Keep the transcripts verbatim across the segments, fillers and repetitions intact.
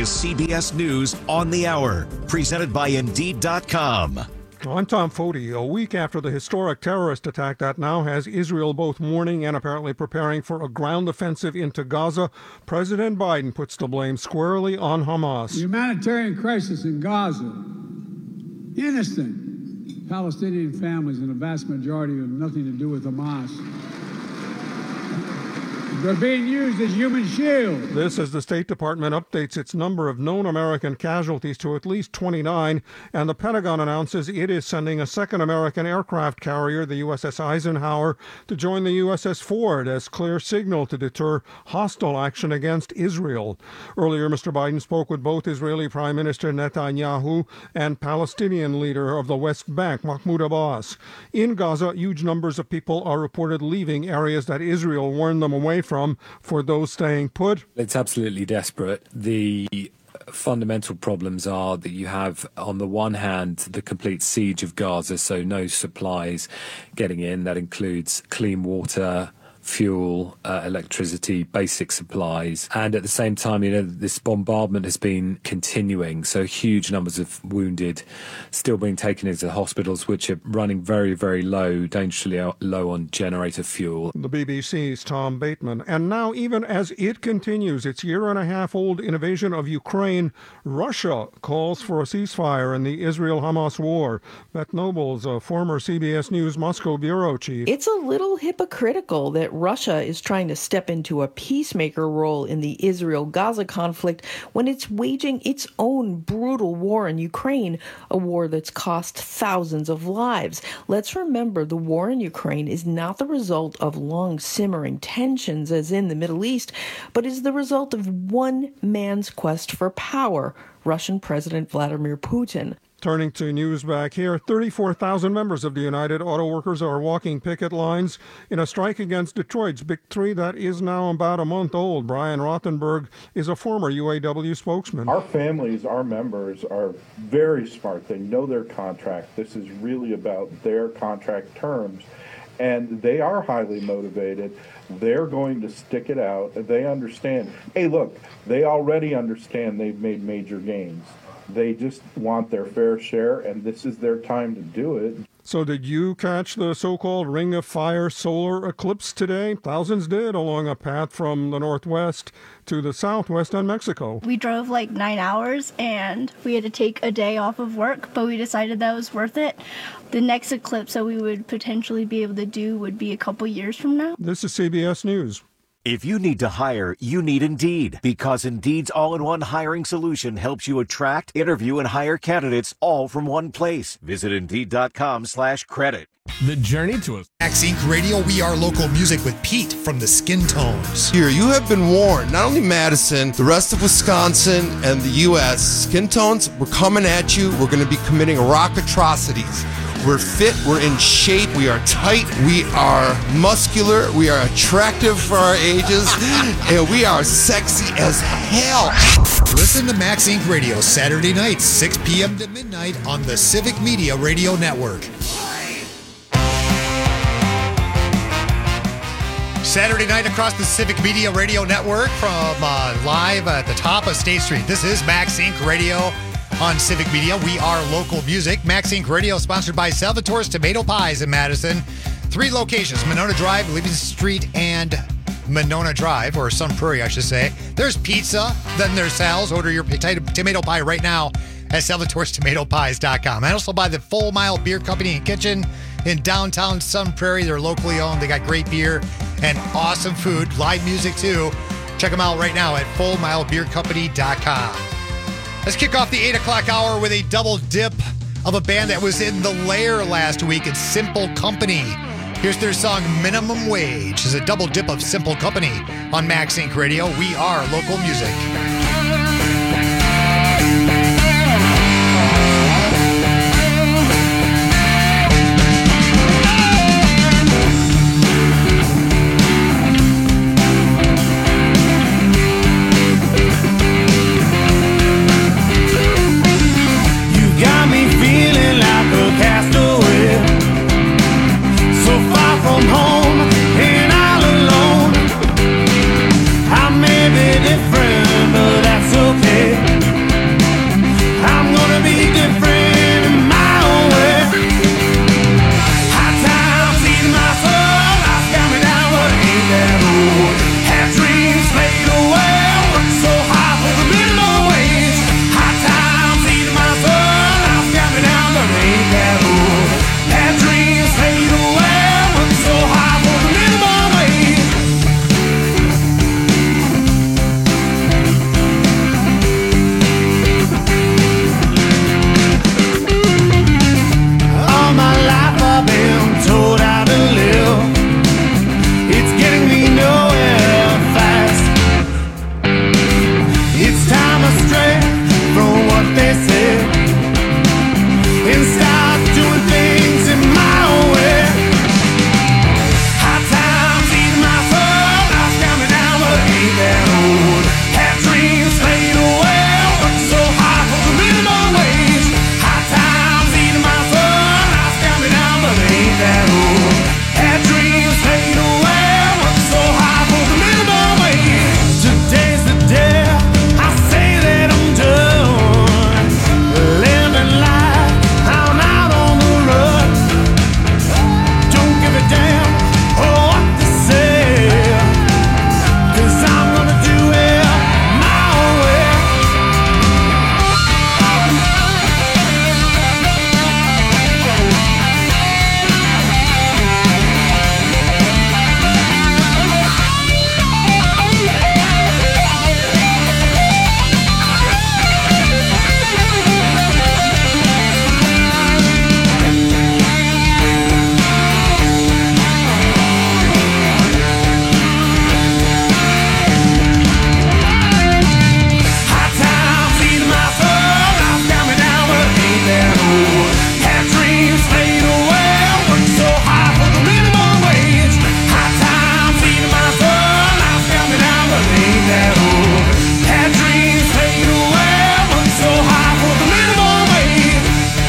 is C B S News on the Hour, presented by Indeed dot com. I'm Tom Foti. A week after the historic terrorist attack that now has Israel both mourning and apparently preparing for a ground offensive into Gaza, President Biden puts the blame squarely on Hamas. The humanitarian crisis in Gaza, innocent Palestinian families, and a vast majority have nothing to do with Hamas. They're being used as human shields. This as the State Department updates its number of known American casualties to at least twenty-nine, and the Pentagon announces it is sending a second American aircraft carrier, the U S S Eisenhower, to join the U S S Ford as clear signal to deter hostile action against Israel. Earlier, Mister Biden spoke with both Israeli Prime Minister Netanyahu and Palestinian leader of the West Bank, Mahmoud Abbas. In Gaza, huge numbers of people are reported leaving areas that Israel warned them away from. For those staying put, it's absolutely desperate. The fundamental problems are that you have, on the one hand, the complete siege of Gaza, so no supplies getting in. That includes clean water, fuel, uh, electricity, basic supplies. And at the same time, you know, this bombardment has been continuing. So huge numbers of wounded still being taken into hospitals, which are running very, very low, dangerously low on generator fuel. The B B C's Tom Bateman. And now, even as it continues its year and a half old invasion of Ukraine, Russia calls for a ceasefire in the Israel-Hamas war. Beth Nobles, a former C B S News Moscow bureau chief. It's a little hypocritical that Russia is trying to step into a peacemaker role in the Israel-Gaza conflict when it's waging its own brutal war in Ukraine, a war that's cost thousands of lives. Let's remember, the war in Ukraine is not the result of long simmering tensions as in the Middle East, but is the result of one man's quest for power, Russian President Vladimir Putin. Turning to news back here, thirty-four thousand members of the United Auto Workers are walking picket lines in a strike against Detroit's Big Three that is now about a month old. Brian Rothenberg is a former U A W spokesman. Our families, our members are very smart. They know their contract. This is really about their contract terms. And they are highly motivated. They're going to stick it out. They understand. Hey, look, they already understand they've made major gains. They just want their fair share, and this is their time to do it. So did you catch the so-called Ring of Fire solar eclipse today? Thousands did, along a path from the northwest to the southwest on Mexico. We drove like nine hours, and we had to take a day off of work, but we decided that was worth it. The next eclipse that we would potentially be able to do would be a couple years from now. This is C B S News. If you need to hire, you need Indeed, because Indeed's all-in-one hiring solution helps you attract, interview, and hire candidates all from one place. Visit Indeed.com slash credit. The journey to a Max Incorporated. Radio, we are local music with Pete from the Skin Tones. Here, you have been warned. Not only Madison, the rest of Wisconsin and the U S Skin Tones, we're coming at you. We're going to be committing rock atrocities. We're fit, we're in shape, we are tight, we are muscular, we are attractive for our ages, and we are sexy as hell. Listen to Max Incorporated. Radio Saturday nights, six p.m. to midnight on the Civic Media Radio Network. Saturday night across the Civic Media Radio Network from uh, live at the top of State Street. This is Max Incorporated. Radio on Civic Media. We are local music. Max Incorporated. Radio sponsored by Salvatore's Tomato Pies in Madison. Three locations, Monona Drive, Livingston Street, and Monona Drive, or Sun Prairie, I should say. There's pizza, then there's Sal's. Order your potato, tomato pie right now at Salvatore's Tomato Pies dot com. And also by the Full Mile Beer Company and Kitchen in downtown Sun Prairie. They're locally owned. They got great beer and awesome food, live music too. Check them out right now at Full Mile Beer Company dot com. Let's kick off the eight o'clock hour with a double dip of a band that was in The Lair last week. It's Simple Company. Here's their song Minimum Wage. It's a double dip of Simple Company on Max Incorporated. Radio. We are local music. Home and all alone. I may be different, but astray from what they said and start doing things in my own way. High times eating my soul, life's coming down, but it ain't that old. Had dreams fade away, worked so hard for the minimum wage. High times eating my soul, life's coming down, but it ain't that old. Had dreams fade away, worked so hard for the minimum wage. Today's the day I say that I'm done living life. I'm out on the run. Don't give a damn what they say, 'cause I'm gonna do it my own way. High times eating my soul, life's coming down, but it ain't that old. Had dreams fade away, worked so hard for the minimum wage. High times eating my soul, life's coming down, but it ain't that old. Had dreams fade away, worked so hard for the minimum wage.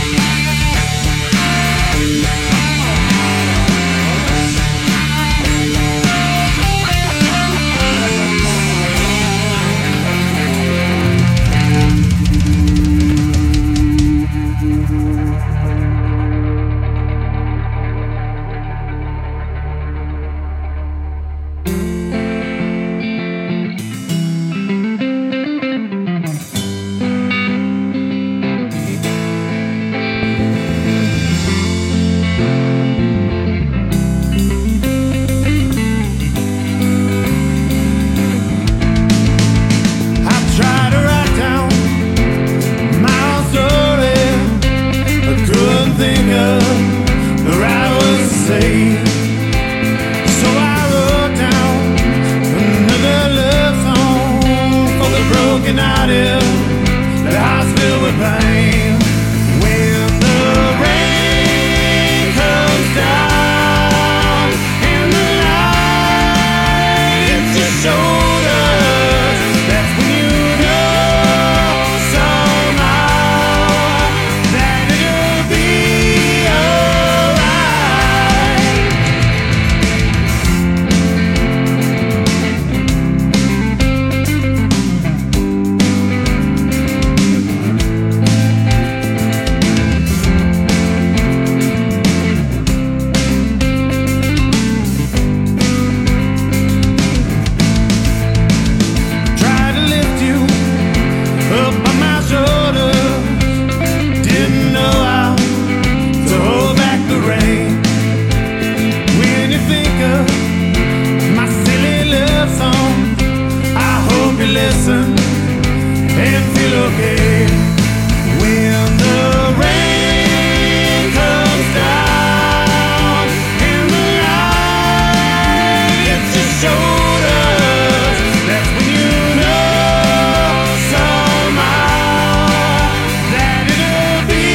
I try to write down my own story. I couldn't think of the right words to say, so I wrote down another love song for the broken-hearted, the hearts filled with pain. When the rain comes down and the light hits your shoulders, that's when you know somehow that it'll be alright. Tried to lift you up on my shoulders, didn't know how to hold back the rain. When you think of my silly love song, I hope you listen and feel okay. When the rain comes down and the light hits your shoulders, that's when you know somehow that it'll be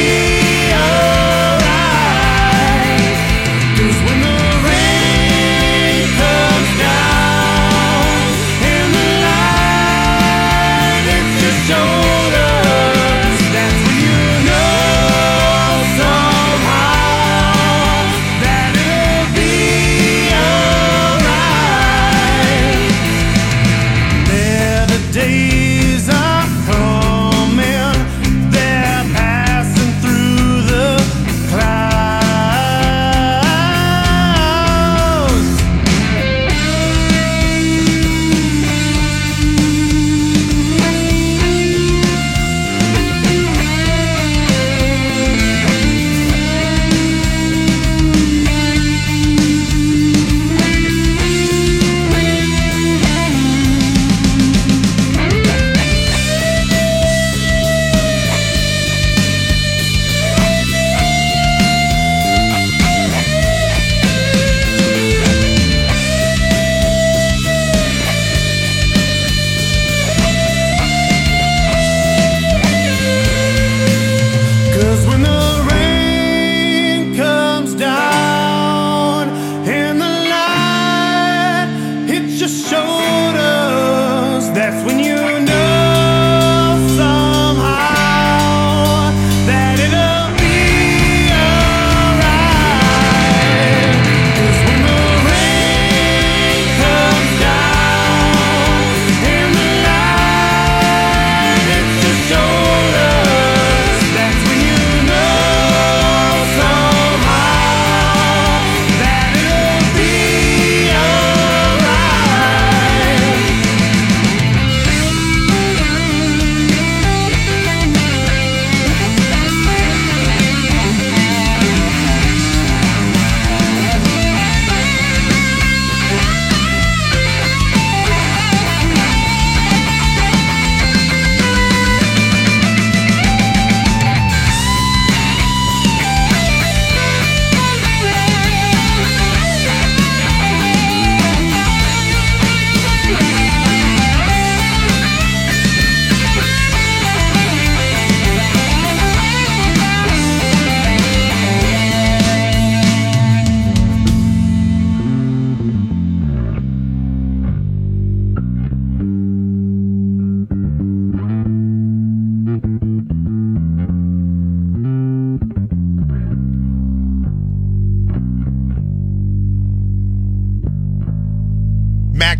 alright. 'Cause when the rain comes down and the light hits your shoulders,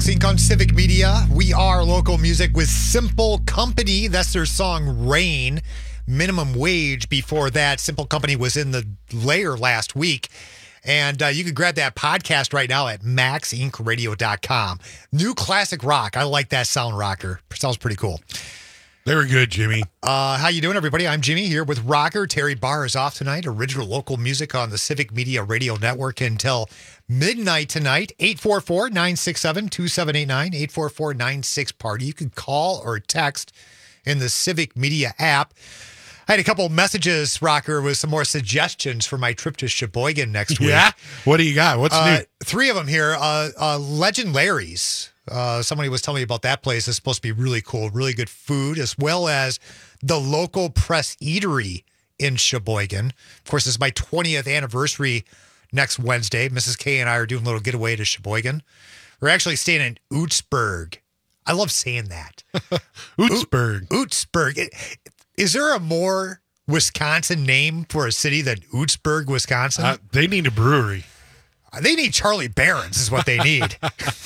Max Inc on Civic Media. We are local music with Simple Company. That's their song Rain. Minimum Wage before that. Simple Company was in the layer last week. And uh, you can grab that podcast right now at max inc radio dot com. New classic rock. I like that sound, rocker. Sounds pretty cool. Very good, Jimmy. Uh, how you doing, everybody? I'm Jimmy here with Rocker. Terry Barr is off tonight. Original local music on the Civic Media Radio Network until midnight tonight. eight four four, nine six seven, two seven eight nine, eight four four, nine six party. You can call or text in the Civic Media app. I had a couple messages, Rocker, with some more suggestions for my trip to Sheboygan next week. Yeah? What do you got? What's uh, new? Three of them here. Uh, uh, Legend Larry's. Uh, somebody was telling me about that place. It's supposed to be really cool, really good food, as well as the local press eatery in Sheboygan. Of course, this is my twentieth anniversary next Wednesday. Missus K and I are doing a little getaway to Sheboygan. We're actually staying in Ootsburg. I love saying that. Ootsburg. O- Ootsburg. It, is there a more Wisconsin name for a city than Ootsburg, Wisconsin? Uh, they need a brewery. They need Charlie Barron's is what they need.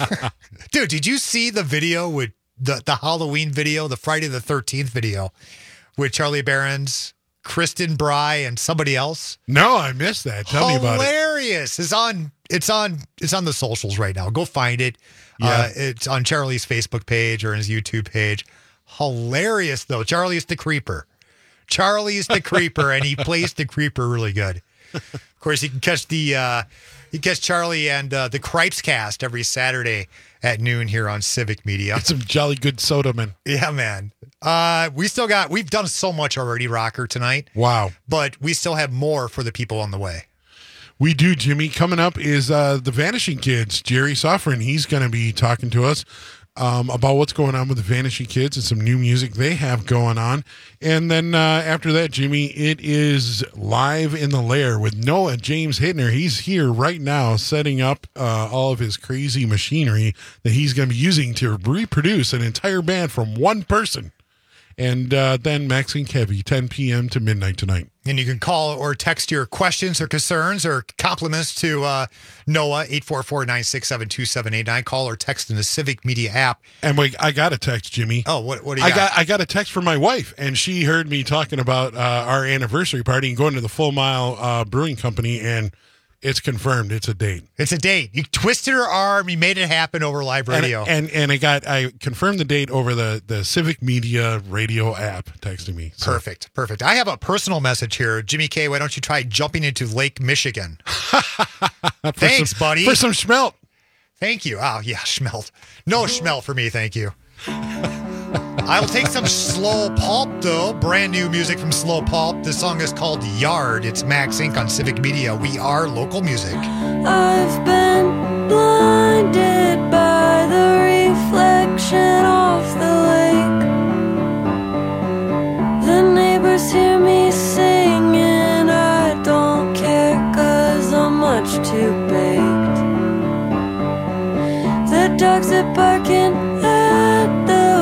Dude, did you see the video with the, the Halloween video, the Friday the thirteenth video with Charlie Barron's, Kristen Bry, and somebody else? No, I missed that. Tell Hilarious. me about it. Hilarious. It's on it's on it's on the socials right now. Go find it. Yeah. Uh, it's on Charlie's Facebook page or his YouTube page. Hilarious though. Charlie's the creeper. Charlie's the creeper, and he plays the creeper really good. Of course, you can catch the uh You catch Charlie and uh, the Cripes Cast every Saturday at noon here on Civic Media. Get some jolly good soda, man. Yeah, man. Uh, we still got, we've done so much already, Rocker, tonight. Wow. But we still have more for the people on the way. We do, Jimmy. Coming up is uh, the Vanishing Kids. Jerry Sofrin, he's going to be talking to us um, about what's going on with the Vanishing Kids and some new music they have going on. And then uh, after that, Jimmy, it is Live in the Lair with Noah James Hittner. He's here right now setting up uh, all of his crazy machinery that he's going to be using to reproduce an entire band from one person. And uh, then Max and Kevy, ten p.m. to midnight tonight. And you can call or text your questions or concerns or compliments to uh, Noah, eight four four, nine six seven, two seven eight nine. Call or text in the Civic Media app. And wait, I got a text, Jimmy. Oh, what, what do you I got? got? I got a text from my wife, and she heard me talking about uh, our anniversary party and going to the Full Mile uh, Brewing Company, and it's confirmed. It's a date. It's a date. You twisted her arm. You made it happen over live radio. And and, and I got I confirmed the date over the, the Civic Media radio app texting me. So. Perfect. Perfect. I have a personal message here. Jimmy K, why don't you try jumping into Lake Michigan? Thanks, some, buddy. For some schmelt. Thank you. Oh, yeah, schmelt. No schmelt for me, thank you. I'll take some Slow Pulp, though. Brand new music from Slow Pulp. The song is called Yard. It's Max Inc on Civic Media. We are local music. I've been blinded by the reflection of the lake. The neighbors hear me singing. I don't care, cause I'm much too baked. The dogs are barking at the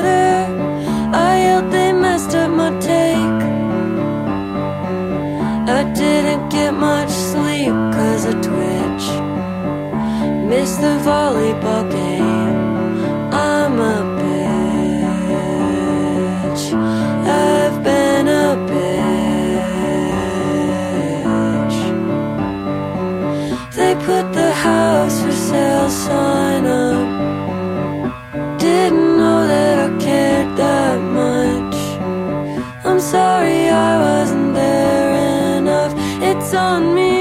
I yelled, they messed up my take. I didn't get much sleep cause of Twitch. Missed the volleyball game. I'm a bitch. I've been a bitch. They put the house for sale sign up. Didn't know that I cared that much. I'm sorry I wasn't there enough. It's on me.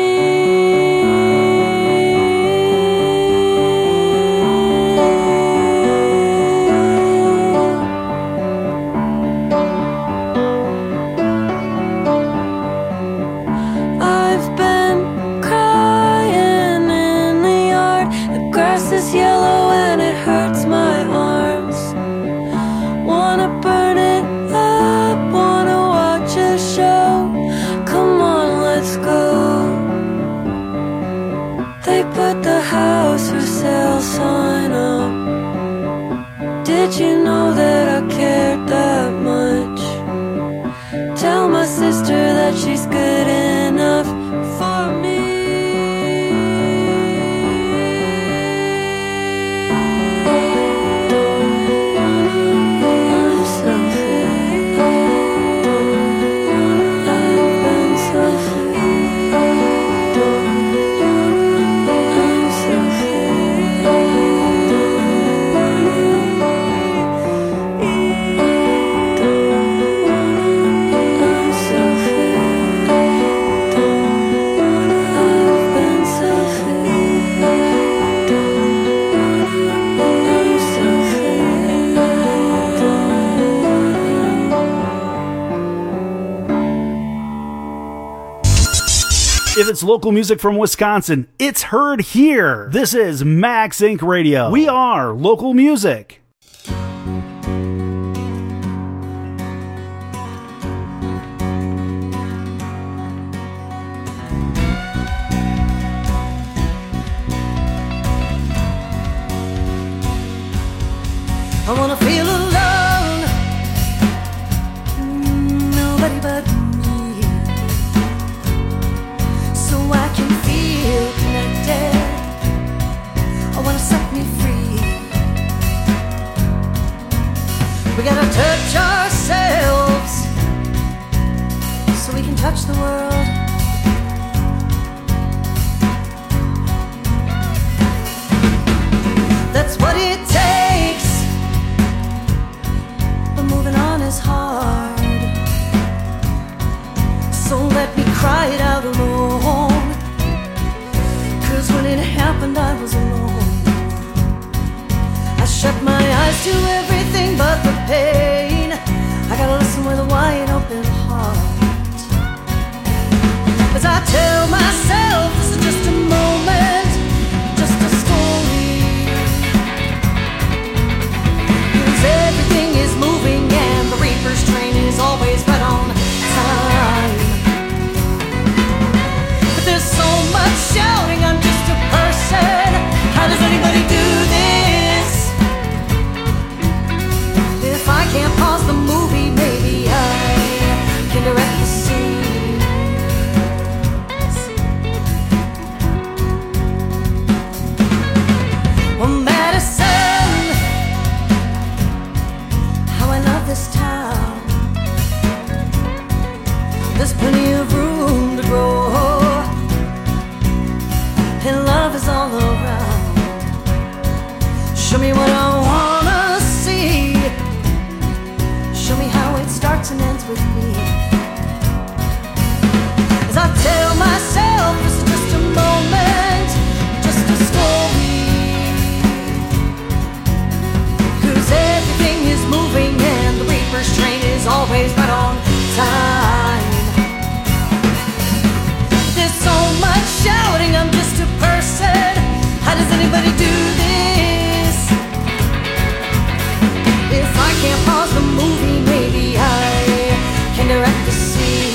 I've been crying in the yard. The grass is yellow and it hurts my arms. Wanna burn it up, wanna watch a show. Come on, let's go. They put the house for sale sign up. Did you know that I cared that much? Tell my sister that she's good enough for me. If it's local music from Wisconsin, it's heard here. This is Max Incorporated. Radio. We are local music. I wanna feel alone, nobody but me, so I can feel connected. I wanna set me free. We gotta touch ourselves so we can touch the world. That's what it takes, but moving on is hard. So let me cry it out alone, 'cause when it happened I was alone. I shut my eyes to everything but the pain. I gotta listen with a wide open heart, as I tell myself this is just a moment, just a story. 'Cause everything is moving and the Reaper's train is always right on time. But there's so much shouting, I'm just a person. How does anybody do this? If I can't pause the movie, maybe I can direct the scene. Well, Madison, how I love this town. There's plenty of room to grow, and love is all around. Show me what I wanna see. Show me how it starts and ends with me. As I tell myself it's just a moment, just a story. 'Cause everything is moving and the Reaper's train is always right on time. There's so much shouting, I'm just a person. How does anybody do this? If I can't pause the movie, maybe I can direct the scene.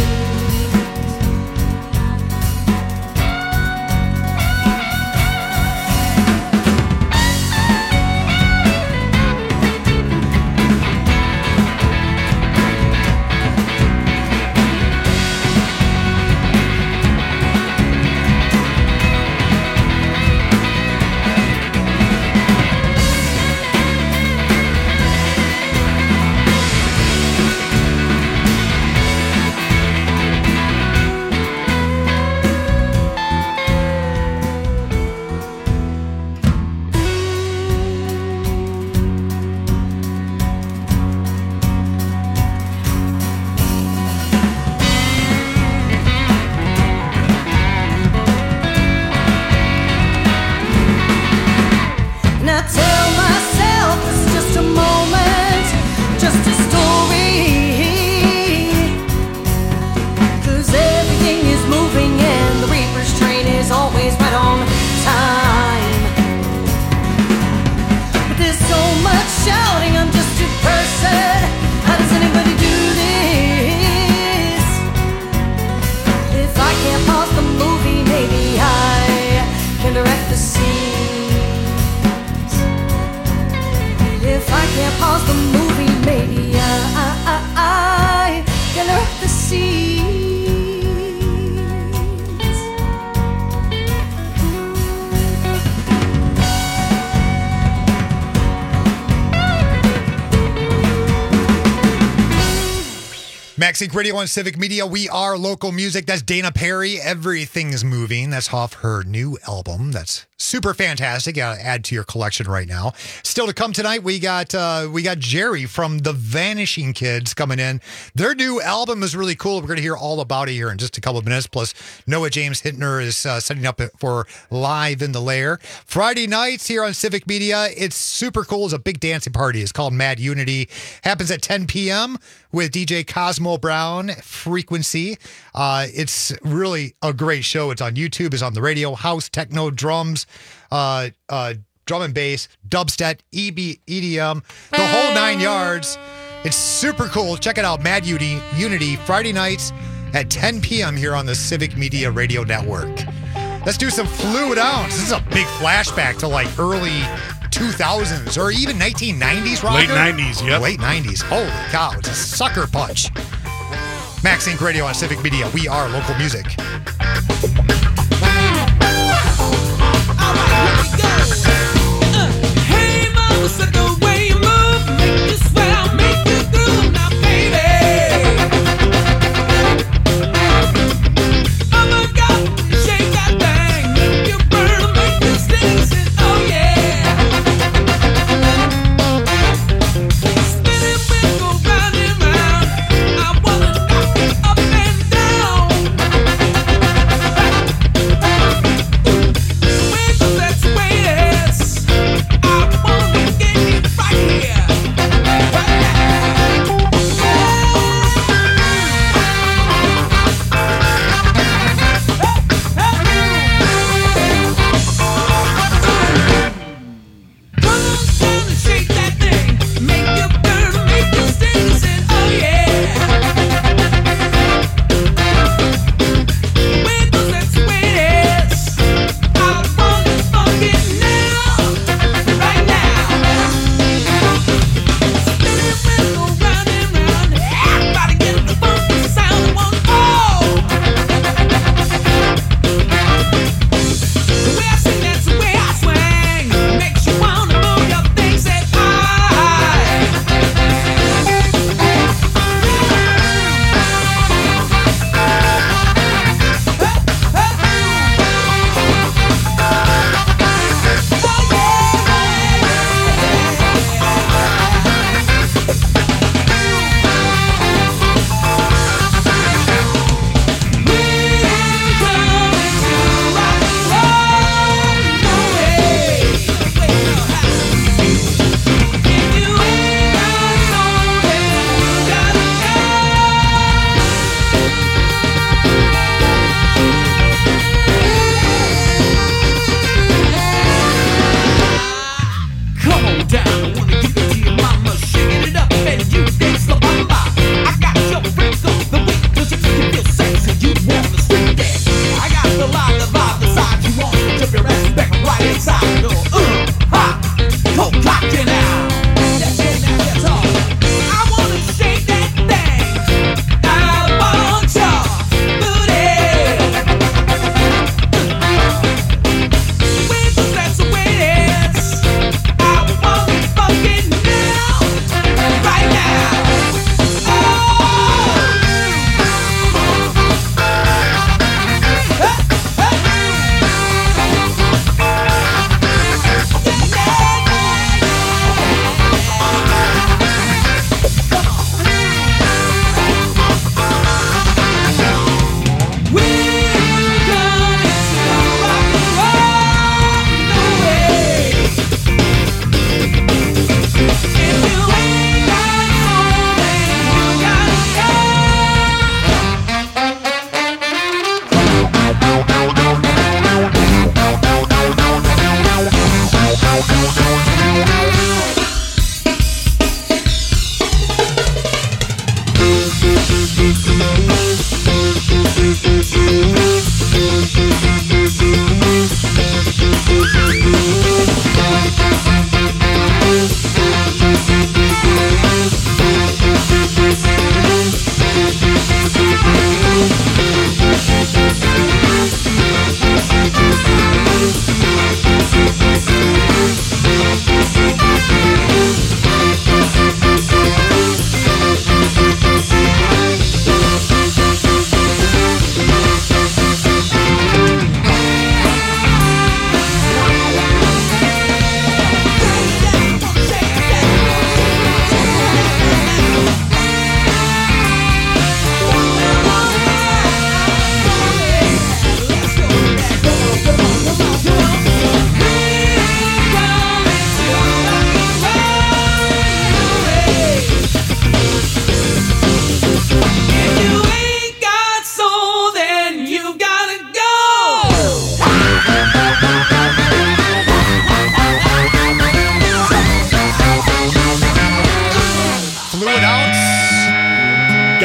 Max Inc Radio on Civic Media. We are local music. That's Dana Perry. Everything's Moving. That's off her new album. That's super fantastic. Gotta add to your collection right now. Still to come tonight, we got uh, we got Jerry from the Vanishing Kids coming in. Their new album is really cool. We're going to hear all about it here in just a couple of minutes. Plus, Noah James Hintner is uh, setting up for Live in the Lair. Friday nights here on Civic Media. It's super cool. It's a big dancing party. It's called Mad Unity. Happens at ten p.m. with D J Cosmo Brown, Frequency. Uh, it's really a great show. It's on YouTube, it's on the radio, house, techno, drums, uh, uh, drum and bass, dubstep, E B, E D M, the whole nine yards. It's super cool. Check it out, Mad Unity, Unity, Friday nights at ten p.m. here on the Civic Media Radio Network. Let's do some Fluid Ounce. This is a big flashback to like early two thousands or even nineteen nineties, Roger? Late nineties, yep. Late nineties. Holy cow, it's a sucker punch. Max Inc Radio on Civic Media. We are local music. Hey, mama, said the way you move, make you swell, make you groove now, baby. Oh my God, shake that thing, make you burn, make you sting, sing, oh yeah. Spinning wheel, go round and round, I wanna knock you up and down. Wiggle, that's the way it is. I wanna get you right here, right now. Come on down and shake that thing, make you burn, make you sting, sing, oh yeah. Wiggle, that's the way it is. I wanna funk it now, right now. Spinning wheel, go round and round, everybody get the funky sound I want, oh. The way I sing, that's the way I swing, makes you wanna move your things at high. Come on down, I wanna give it to your mama, shaking it up and you dance the bamba. I got your freaks on the way, cause you feel sexy, you wanna swing that. I got the line, the vibe, the side, you want to jump your ass back right inside. Go, uh, ha, go cock it out. That's it, now that's all. I wanna shake that thing, I want your booty. Wiggle, that's the way it is. I wanna funk it now, right now.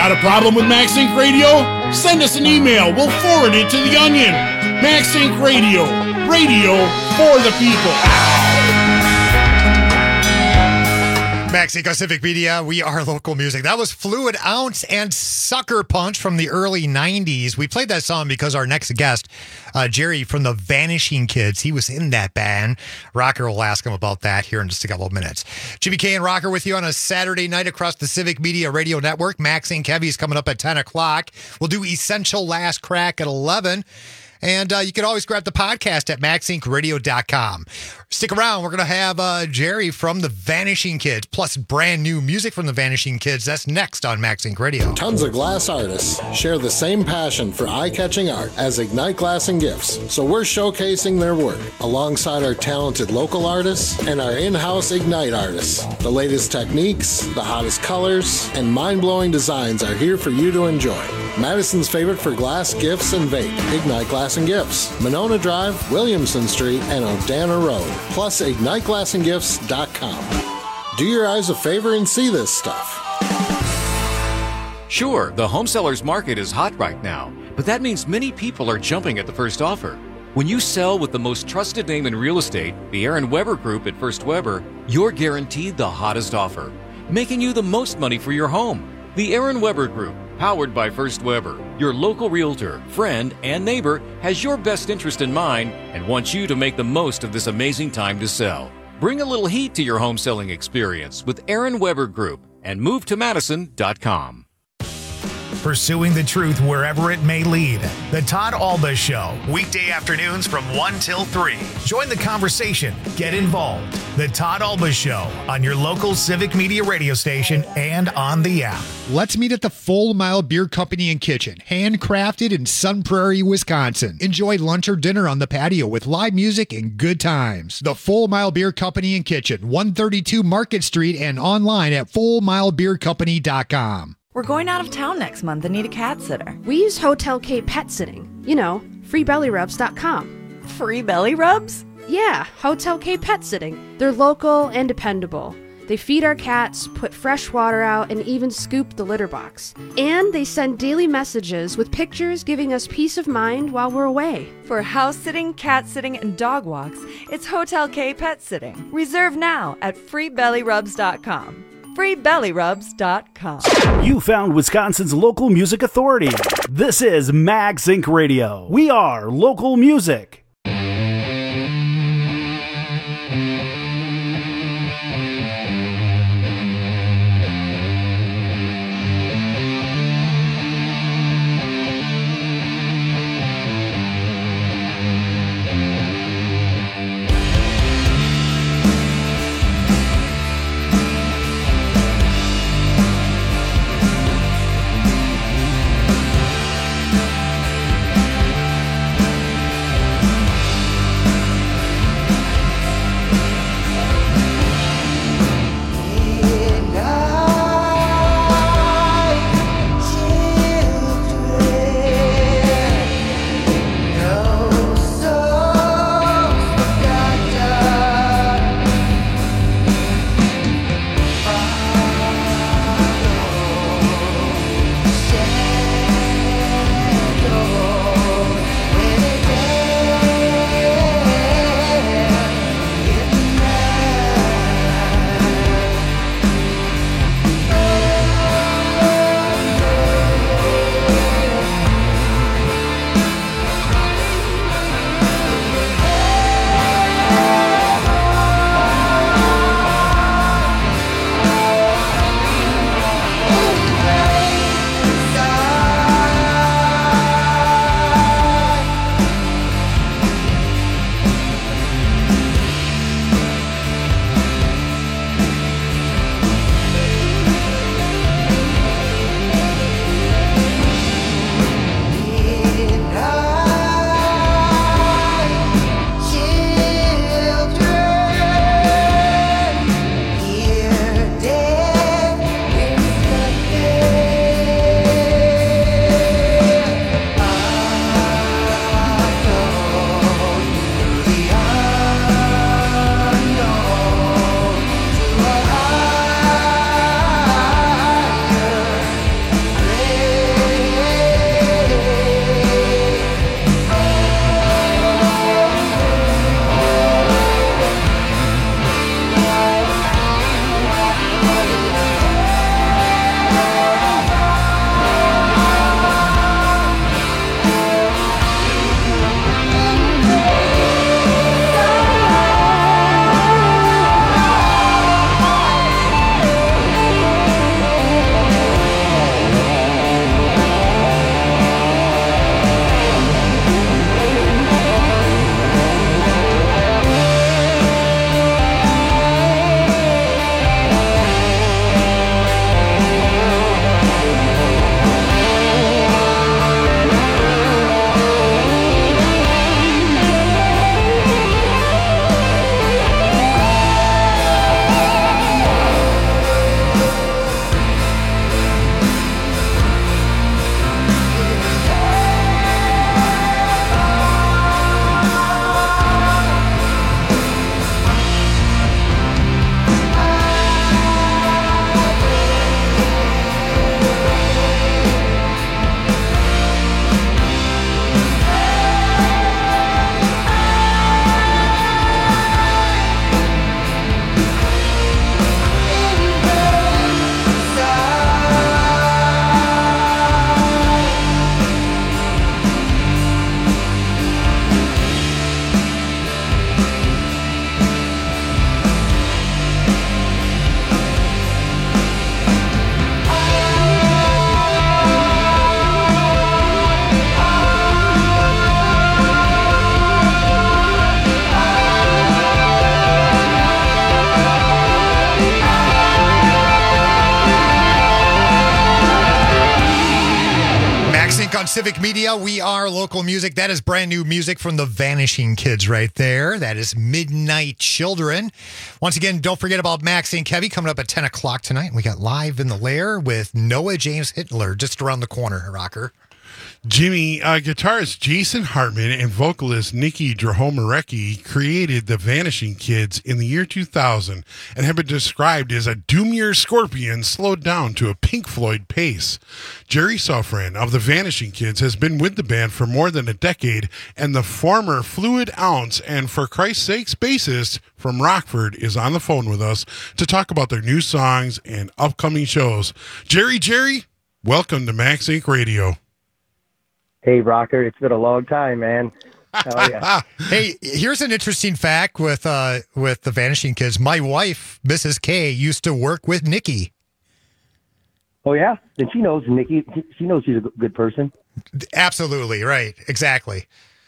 Got a problem with MaxInc Radio? Send us an email. We'll forward it to the Onion. MaxInc Radio. Radio for the people. Maxico Civic Media, we are local music. That was Fluid Ounce and Sucker Punch from the early nineties. We played that song because our next guest, uh, Jerry from the Vanishing Kids, he was in that band. Rocker will ask him about that here in just a couple of minutes. Jimmy K and Rocker with you on a Saturday night across the Civic Media Radio Network. MaxInc Heavy is coming up at ten o'clock. We'll do Essential Last Crack at eleven. And uh, you can always grab the podcast at max inc radio dot com. Stick around. We're going to have uh, Jerry from the Vanishing Kids, plus brand new music from the Vanishing Kids. That's next on MaxInc Radio. Tons of glass artists share the same passion for eye-catching art as Ignite Glass and Gifts. So we're showcasing their work alongside our talented local artists and our in-house Ignite artists. The latest techniques, the hottest colors, and mind-blowing designs are here for you to enjoy. Madison's favorite for glass, gifts, and vape, Ignite Glass and Gifts. Monona Drive, Williamson Street, and Odana Road. Plus ignite glass and gifts dot com. Do your eyes a favor and see this stuff. Sure, the home sellers market is hot right now, but that means many people are jumping at the first offer. When you sell with the most trusted name in real estate, the Aaron Weber Group at First Weber, you're guaranteed the hottest offer, making you the most money for your home. The Aaron Weber Group, powered by First Weber, your local realtor, friend, and neighbor, has your best interest in mind and wants you to make the most of this amazing time to sell. Bring a little heat to your home selling experience with Aaron Weber Group and move to madison dot com. Pursuing the truth wherever it may lead. The Todd Alba Show, weekday afternoons from one till three. Join the conversation. Get involved. The Todd Alba Show on your local Civic Media radio station and on the app. Let's meet at the Full Mile Beer Company and Kitchen, handcrafted in Sun Prairie, Wisconsin. Enjoy lunch or dinner on the patio with live music and good times. The Full Mile Beer Company and Kitchen, one thirty-two Market Street, and online at full mile beer company dot com. We're going out of town next month and need a cat sitter. We use Hotel K Pet Sitting. You know, free belly rubs dot com. Free belly rubs? Yeah, Hotel K Pet Sitting. They're local and dependable. They feed our cats, put fresh water out, and even scoop the litter box. And they send daily messages with pictures giving us peace of mind while we're away. For house sitting, cat sitting, and dog walks, it's Hotel K Pet Sitting. Reserve now at free belly rubs dot com. free belly rubs dot com. You found Wisconsin's local music authority. This is MaxInc Radio. We are local music. Inc on Civic Media. We are local music. That is brand new music from the Vanishing Kids right there. That is Midnight Children. Once again, don't forget about Max Incorporated. Heavy coming up at ten o'clock tonight. We got Live in the Lair with Noah James Hitler just around the corner, Rocker. Jimmy, uh, guitarist Jason Hartman and vocalist Nikki Drahomarecki created the Vanishing Kids in the year two thousand and have been described as a doomier Scorpion slowed down to a Pink Floyd pace. Jerry Sofran of the Vanishing Kids has been with the band for more than a decade, and the former Fluid Ounce and For Christ's Sakes bassist from Rockford is on the phone with us to talk about their new songs and upcoming shows. Jerry, Jerry, welcome to Max Incorporated. Radio. Hey, Rocker, it's been a long time, man. Hell yeah. Hey, here's an interesting fact with uh, with the Vanishing Kids. My wife, Missus K, used to work with Nikki. Oh, yeah? Then she knows Nikki. She knows she's a good person. Absolutely, right. Exactly.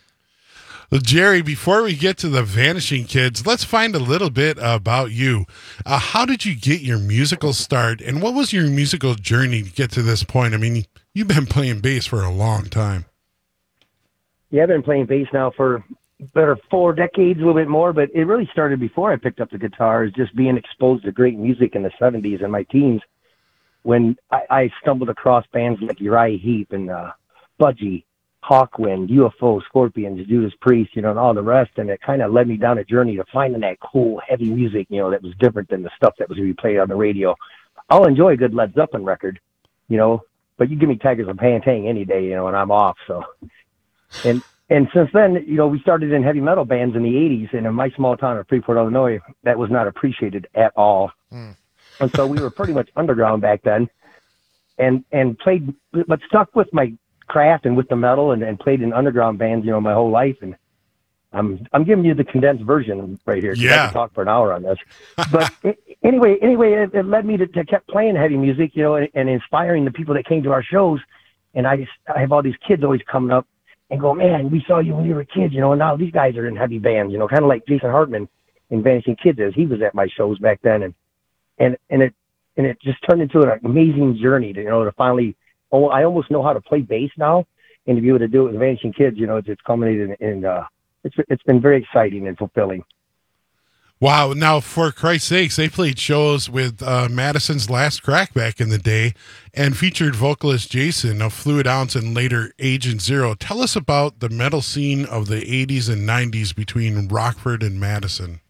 Well, Jerry, before we get to the Vanishing Kids, let's find a little bit about you. Uh, how did you get your musical start, and what was your musical journey to get to this point? I mean, you've been playing bass for a long time. Yeah, I've been playing bass now for better four decades, a little bit more, but it really started before I picked up the guitar, is just being exposed to great music in the seventies and my teens, when I, I stumbled across bands like Uriah Heep and uh, Budgie, Hawkwind, U F O, Scorpions, Judas Priest, you know, and all the rest, and it kind of led me down a journey to finding that cool, heavy music, you know, that was different than the stuff that was going to be played on the radio. I'll enjoy a good Led Zeppelin record, you know, but you give me Tigers of Pantang any day, you know, and I'm off. So, and and since then, you know, we started in heavy metal bands in the eighties, and in my small town of Freeport, Illinois, that was not appreciated at all. Mm. And so we were pretty much underground back then, and and played, but stuck with my craft and with the metal, and, and played in underground bands, you know, my whole life. And I'm I'm giving you the condensed version right here. Yeah. I can talk for an hour on this. But anyway, anyway, it, it led me to, to kept playing heavy music, you know, and, and inspiring the people that came to our shows. And I just, I have all these kids always coming up and go, man, we saw you when you were kids, you know, and now these guys are in heavy bands, you know, kind of like Jason Hartman in Vanishing Kids is. He was at my shows back then. And, and, and it, and it just turned into an amazing journey to, you know, to finally, oh, I almost know how to play bass now, and to be able to do it with Vanishing Kids, you know, it's, it's culminated in, in uh, it's, it's been very exciting and fulfilling. Wow. Now, for Christ's sakes, they played shows with uh, Madison's Last Crack back in the day and featured vocalist Jason of Fluid Ounce and later Agent Zero. Tell us about the metal scene of the eighties and nineties between Rockford and Madison.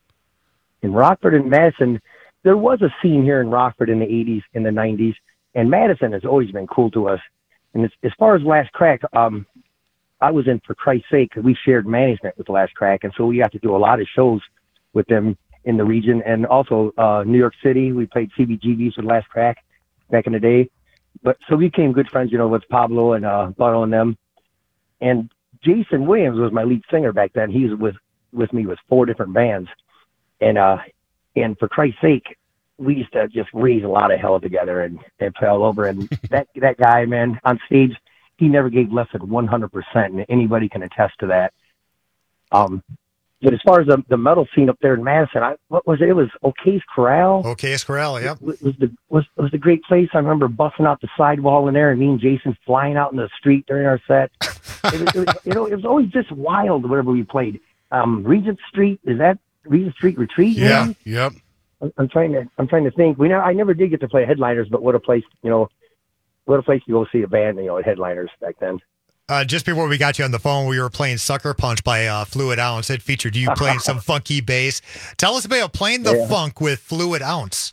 In Rockford and Madison, there was a scene here in Rockford in the eighties and the nineties, and Madison has always been cool to us. And as, as far as Last Crack, um, I was in For Christ's Sake, because we shared management with Last Crack, and so we got to do a lot of shows with them in the region, and also uh, New York City. We played C B G Bs with Last Crack back in the day. But so we became good friends, you know, with Pablo and uh, Butto and them. And Jason Williams was my lead singer back then. He was with, with me with four different bands. And uh, and For Christ's Sake, we used to just raise a lot of hell together and, and play all over. And that, that guy, man, on stage, he never gave less than one hundred percent, and anybody can attest to that. Um, but as far as the, the metal scene up there in Madison, I, what was it? It was O'Kay's Corral. O'Kay's Corral, yep. Was, was the was was the great place. I remember busting out the sidewall in there, and me and Jason flying out in the street during our set. It was, it was, you know, it was always just wild whenever we played. Um, Regent Street, is that Regent Street Retreat? Yeah, maybe? yep. I'm, I'm trying to I'm trying to think. We know I never did get to play headliners, but what a place, you know, what a place to go see a band, you know, at headliners back then. Uh, just before we got you on the phone, we were playing Sucker Punch by uh, Fluid Ounce. It featured you playing some funky bass. Tell us about playing the Yeah. funk with Fluid Ounce.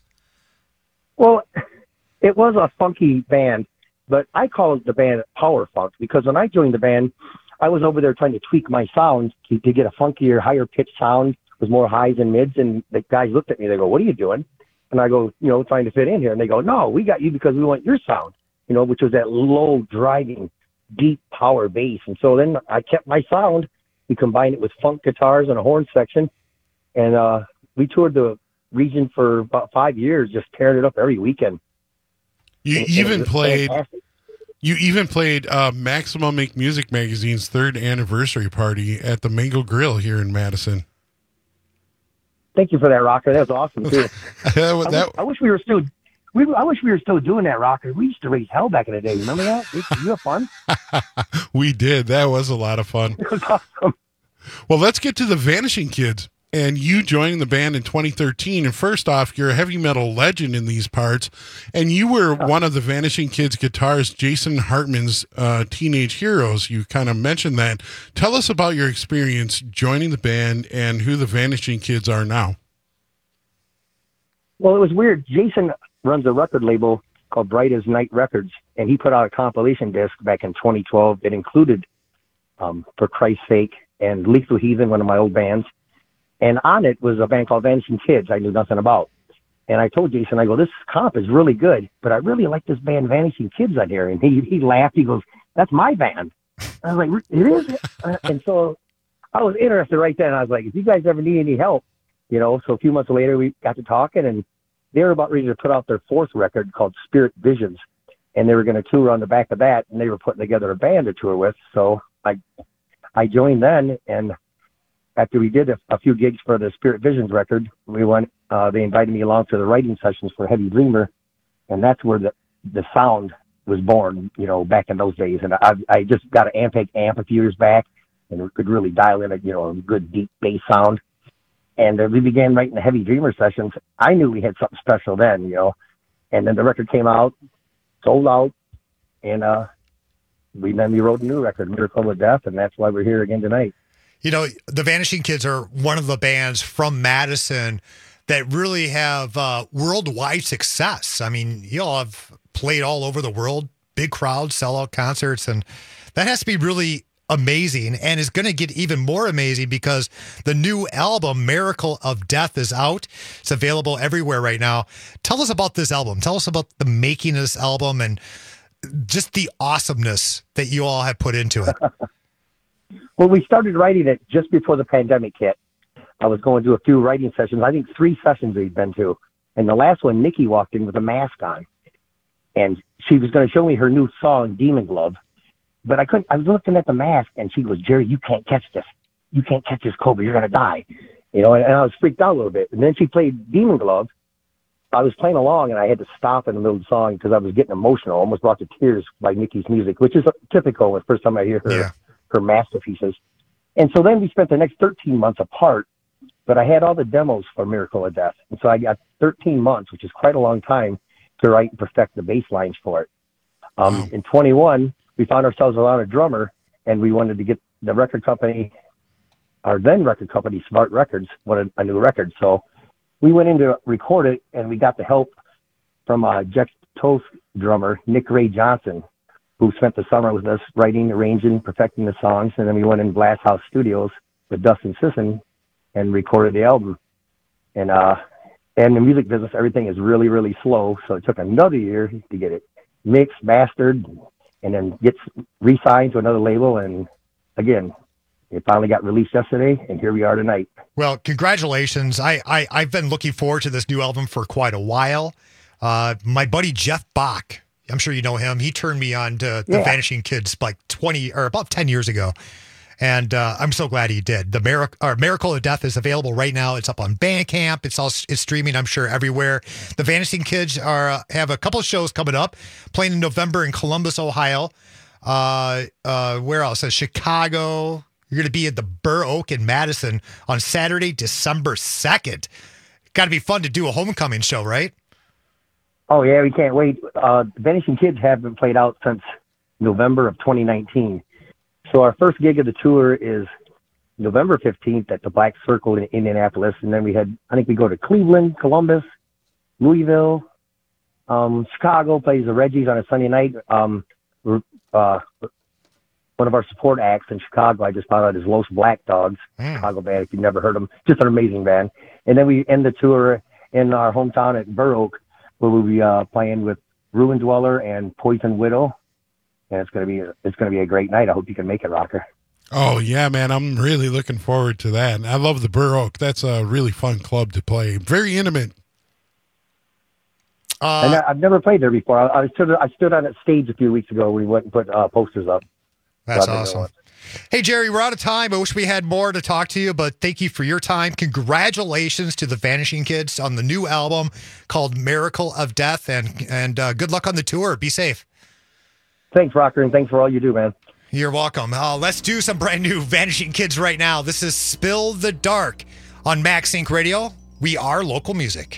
Well, it was a funky band, but I call the band Power Funk because when I joined the band, I was over there trying to tweak my sound to, to get a funkier, higher pitched sound with more highs and mids. And the guys looked at me, they go, "What are you doing?" And I go, you know, trying to fit in here. And they go, "No, we got you because we want your sound," you know, which was that low, driving, deep power bass. And so then I kept my sound. We combined it with funk guitars and a horn section. And uh, we toured the region for about five years, just tearing it up every weekend. You And- even and it was played. fantastic. You even played uh, Maximum Make Music Magazine's third anniversary party at the Mango Grill here in Madison. Thank you for that, Rocker. That was awesome too. that, I, wish, I wish we were still. We, I wish we were still doing that, Rocker. We used to raise hell back in the day. Remember that? It, you have fun? We did. That was a lot of fun. It was awesome. Well, let's get to the Vanishing Kids. And you joining the band in twenty thirteen. And first off, you're a heavy metal legend in these parts. And you were one of the Vanishing Kids guitarist Jason Hartman's uh, teenage heroes. You kind of mentioned that. Tell us about your experience joining the band and who the Vanishing Kids are now. Well, it was weird. Jason runs a record label called Bright as Night Records, and he put out a compilation disc back in twenty twelve that included um, For Christ's Sake and Lethal Heathen, one of my old bands. And on it was a band called Vanishing Kids I knew nothing about. And I told Jason, I go, this comp is really good, but I really like this band Vanishing Kids on here. And he, he laughed. He goes, that's my band. I was like, it is? And so I was interested right then. I was like, if you guys ever need any help, you know, so a few months later we got to talking, and they were about ready to put out their fourth record called Spirit Visions. And they were going to tour on the back of that, and they were putting together a band to tour with. So I, I joined then, and after we did a, a few gigs for the Spirit Visions record, we went, uh, they invited me along to the writing sessions for Heavy Dreamer. And that's where the, the sound was born, you know, back in those days. And I, I just got an Ampeg amp a few years back, and we could really dial in a, you know, a good deep bass sound. And uh, we began writing the Heavy Dreamer sessions. I knew we had something special then, you know, and then the record came out, sold out. And, uh, we, then we wrote a new record, Miracle of Death. And that's why we're here again tonight. You know, the Vanishing Kids are one of the bands from Madison that really have uh, worldwide success. I mean, you all have played all over the world, big crowds, sellout concerts, and that has to be really amazing, and is going to get even more amazing because the new album, Miracle of Death, is out. It's available everywhere right now. Tell us about this album. Tell us about the making of this album and just the awesomeness that you all have put into it. Well, we started writing it just before the pandemic hit. I was going to a few writing sessions. I think three sessions we'd been to. And the last one, Nikki walked in with a mask on. And she was going to show me her new song, Demon Glove. But I couldn't, I was looking at the mask, and she goes, Jerry, you can't catch this. You can't catch this, Cobra. You're going to die. You know, and, and I was freaked out a little bit. And then she played Demon Glove. I was playing along, and I had to stop in the middle of the song because I was getting emotional, almost brought to tears by Nikki's music, which is typical the first time I hear her. Yeah. Her masterpieces. And so then we spent the next thirteen months apart, but I had all the demos for Miracle of Death. And so I got thirteen months, which is quite a long time to write and perfect the bass lines for it. Um, wow. In twenty-one, we found ourselves without a drummer, and we wanted to get the record company, our then record company, Smart Records, wanted a new record. So we went in to record it, and we got the help from uh, Jeff Toast drummer, Nick Ray Johnson, who spent the summer with us writing, arranging, perfecting the songs. And then we went in Blast House Studios with Dustin Sisson and recorded the album. And, uh, and the music business, everything is really, really slow. So it took another year to get it mixed, mastered, and then gets re-signed to another label. And again, it finally got released yesterday, and here we are tonight. Well, congratulations. I, I, I've been looking forward to this new album for quite a while. Uh, my buddy Jeff Bach, I'm sure you know him. He turned me on to the yeah. Vanishing Kids like twenty or about ten years ago. And uh, I'm so glad he did. The Miracle, or Miracle of Death is available right now. It's up on Bandcamp. It's all it's streaming, I'm sure, everywhere. The Vanishing Kids are uh, have a couple of shows coming up, playing in November in Columbus, Ohio. Uh, uh, where else? Uh, Chicago. You're going to be at the Burr Oak in Madison on Saturday, December second. Got to be fun to do a homecoming show, right? Oh, yeah, we can't wait. Uh, the Vanishing Kids have been played out since November of twenty nineteen. So our first gig of the tour is November fifteenth at the Black Circle in Indianapolis. And then we had, I think we go to Cleveland, Columbus, Louisville, um, Chicago, plays the Reggies on a Sunday night. Um, uh, one of our support acts in Chicago, I just found out, is Los Black Dogs, mm. Chicago band, if you've never heard them. Just an amazing band. And then we end the tour in our hometown at Burr Oak, where we'll be uh, playing with Ruin Dweller and Poison Widow, and it's gonna be a, it's gonna be a great night. I hope you can make it, Rocker. Oh yeah, man, I'm really looking forward to that. And I love the Burr Oak. That's a really fun club to play. Very intimate. Uh, and I, I've never played there before. I, I stood I stood on that stage a few weeks ago. We went and put uh, posters up. That's awesome. Hey, Jerry, we're out of time. I wish we had more to talk to you, but thank you for your time. Congratulations to the Vanishing Kids on the new album called Miracle of Death, and, and uh, good luck on the tour. Be safe. Thanks, Rocker, and thanks for all you do, man. You're welcome. Uh, let's do some brand new Vanishing Kids right now. This is Spill the Dark on Max Inc Radio. We are local music.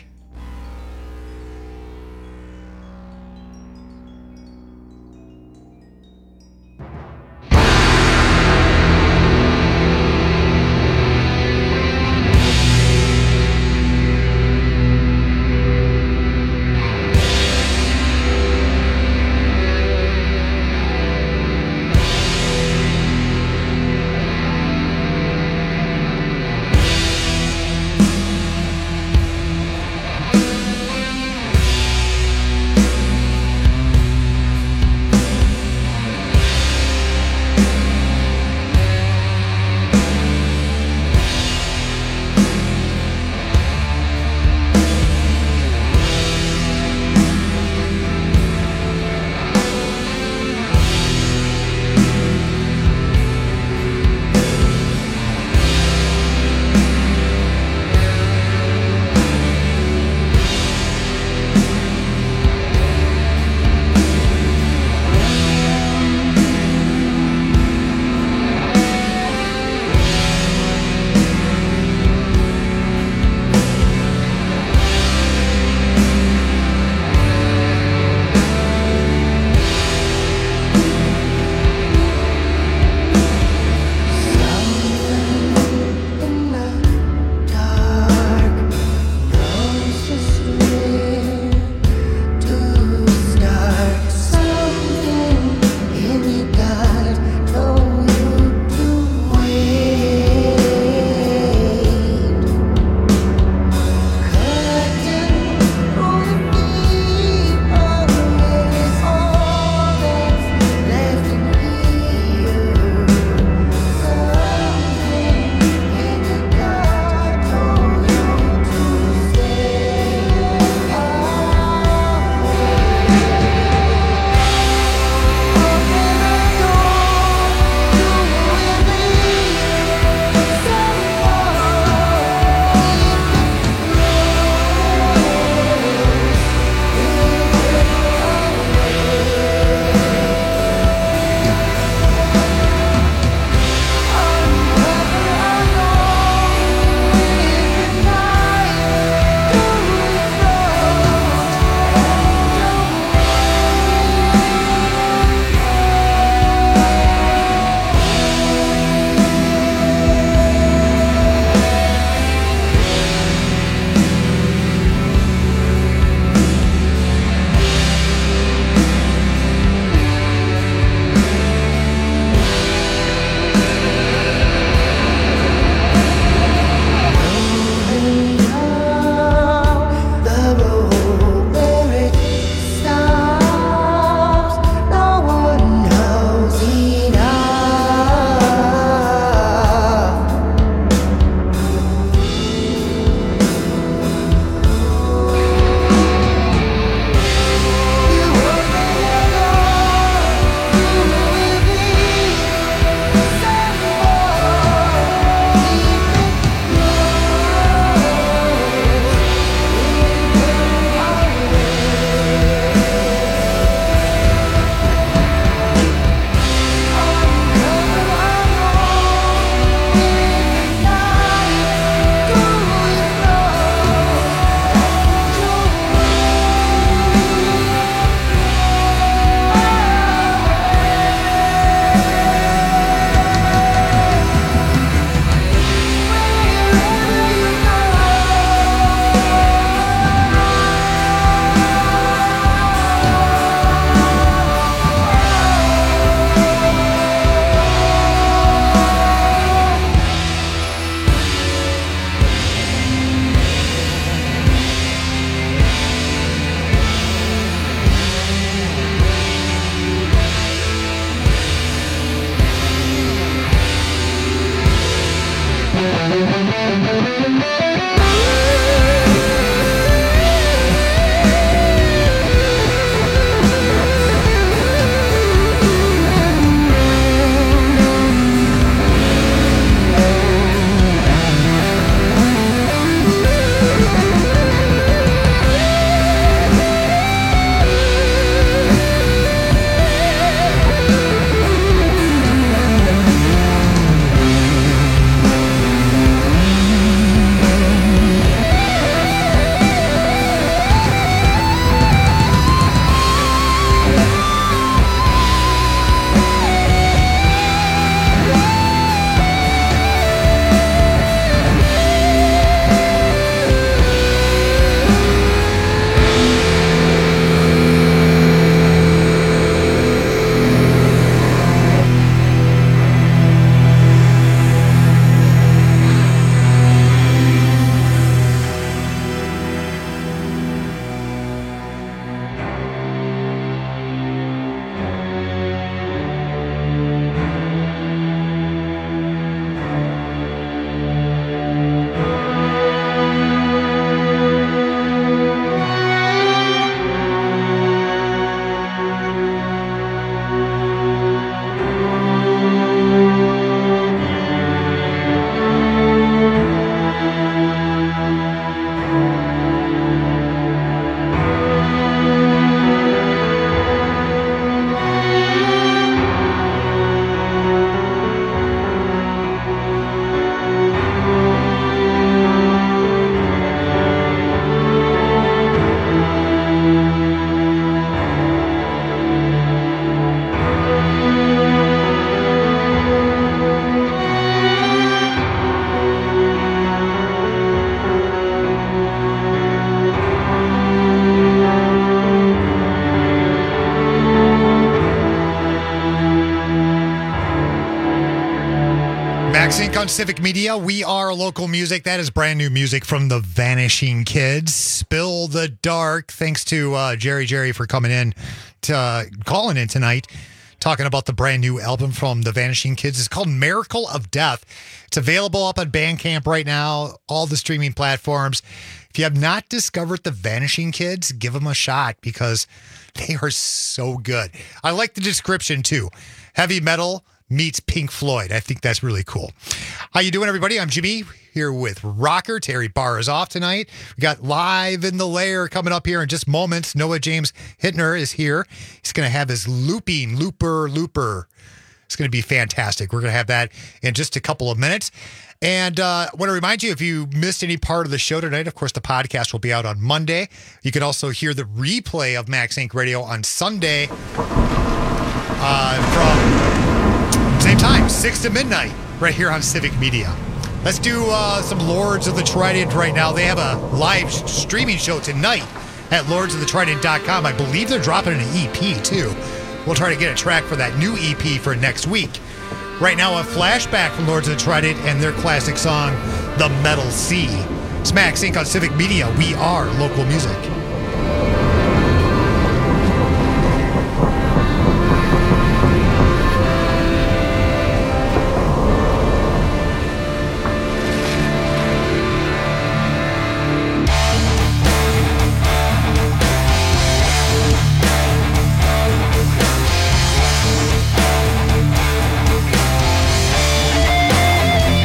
Max Inc on Civic Media. We are local music. That is brand new music from the Vanishing Kids. Spill the Dark. Thanks to uh, Jerry Jerry for coming in, to, uh, calling in tonight, talking about the brand new album from the Vanishing Kids. It's called Miracle of Death. It's available up on Bandcamp right now, all the streaming platforms. If you have not discovered the Vanishing Kids, give them a shot because they are so good. I like the description too. Heavy metal meets Pink Floyd. I think that's really cool. How you doing, everybody? I'm Jimmy here with Rocker. Terry Barr is off tonight. We got Live in the Lair coming up here in just moments. Noah James Hittner is here. He's going to have his looping, looper, looper. It's going to be fantastic. We're going to have that in just a couple of minutes. And uh, I want to remind you, if you missed any part of the show tonight, of course, the podcast will be out on Monday. You can also hear the replay of Max Inc Radio on Sunday uh, from same time, six to midnight, right here on Civic Media. Let's do uh, some Lords of the Trident right now. They have a live streaming show tonight at lords of the trident dot com. I believe they're dropping an E P, too. We'll try to get a track for that new E P for next week. Right now, a flashback from Lords of the Trident and their classic song, The Metal Sea. It's Max Inc on Civic Media. We are local music.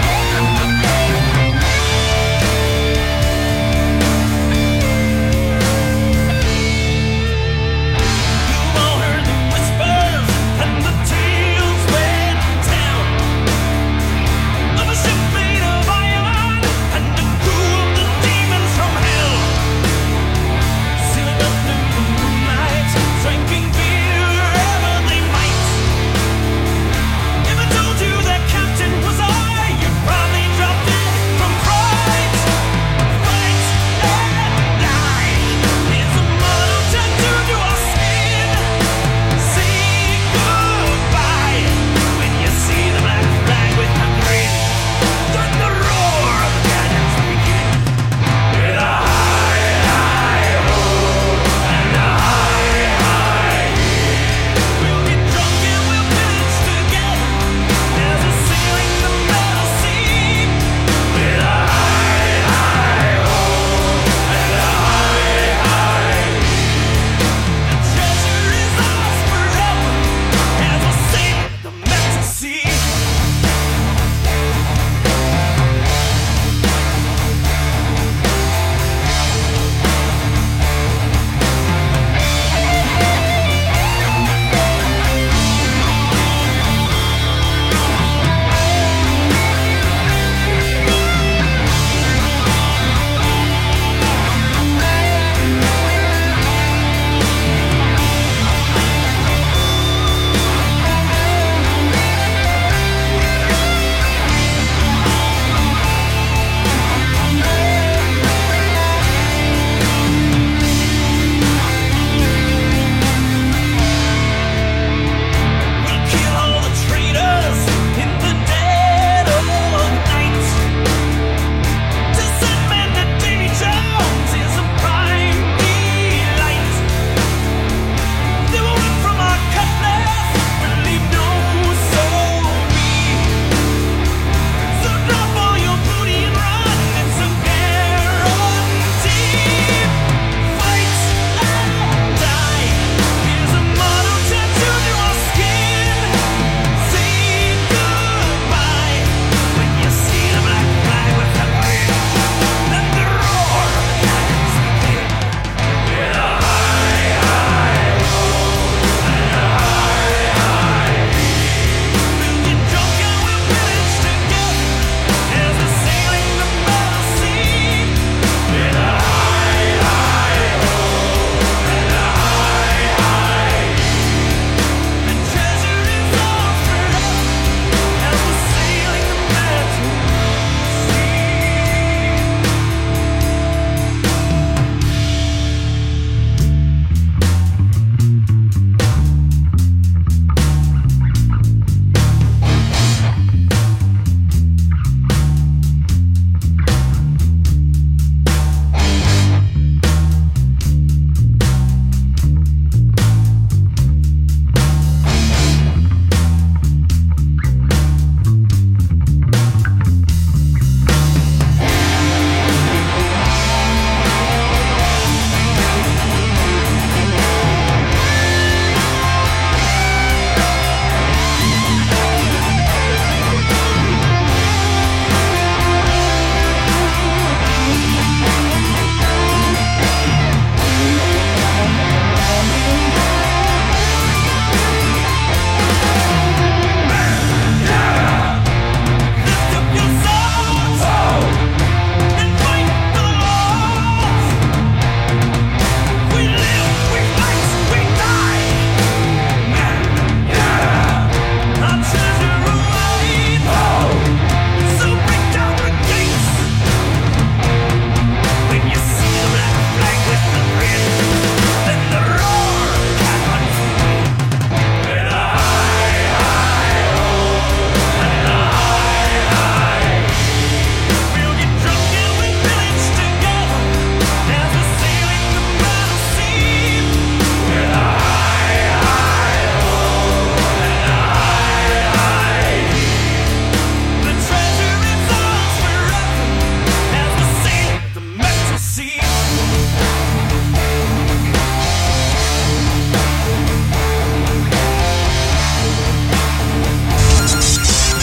Thank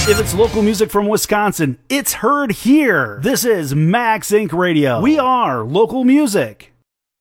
If it's local music from Wisconsin, it's heard here. This is Max Inc Radio. We are local music.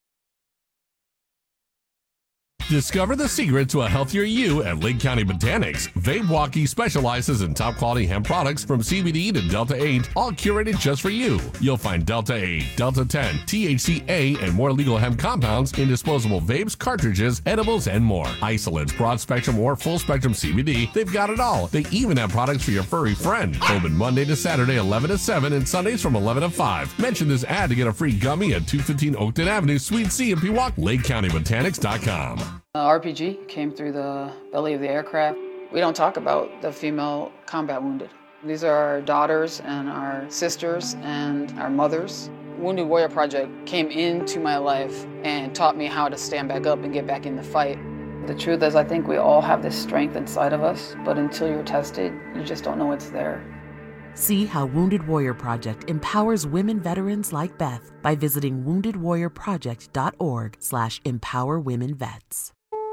Discover the secret to a healthier you at Lake County Botanics. Vape Walkie specializes in top quality hemp products from C B D to Delta eight, all curated just for you. You'll find Delta eight, Delta ten, T H C A, and more legal hemp compounds in disposable vapes, cartridges, edibles, and more. Isolates, broad spectrum, or full spectrum C B D, they've got it all. They even have products for your furry friend. Open Monday to Saturday, eleven to seven, and Sundays from eleven to five. Mention this ad to get a free gummy at two fifteen Oakton Avenue, Suite C in Pewaukee. Lake County Botanics dot com. Uh, R P G came through the belly of the aircraft. We don't talk about the female combat wounded. These are our daughters and our sisters and our mothers. Wounded Warrior Project came into my life and taught me how to stand back up and get back in the fight. The truth is, I think we all have this strength inside of us, but until you're tested, you just don't know it's there. See how Wounded Warrior Project empowers women veterans like Beth by visiting wounded warrior project dot org slash empower women vets.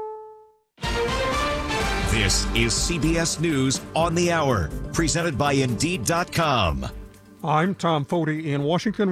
This is C B S News on the Hour, presented by Indeed dot com. I'm Tom Foti in Washington.